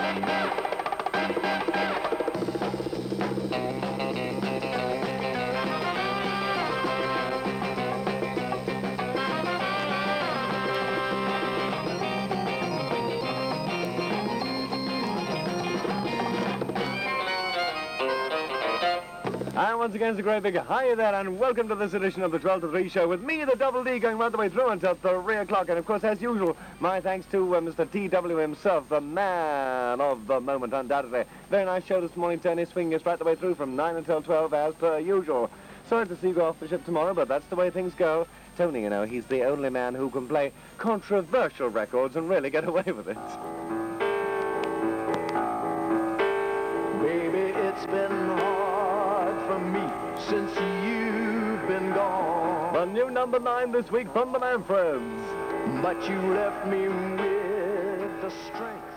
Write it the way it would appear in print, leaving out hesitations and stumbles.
And once again, it's a great big hi there, and welcome to this edition of the 12 to 3 show with me, the Double D, going right the way through until 3 o'clock. And of course, as usual, my thanks to Mr. TW himself, the man of the moment, undoubtedly. Very nice show this morning, Tony, swinging us right the way through from 9 until 12 as per usual. Sorry to see you go off the ship tomorrow, but that's the way things go. Tony, you know, he's the only man who can play controversial records and really get away with it. Baby, it's been hard for me since you've been gone. The new number 9 this week from the Manfreds. But you left me with the strength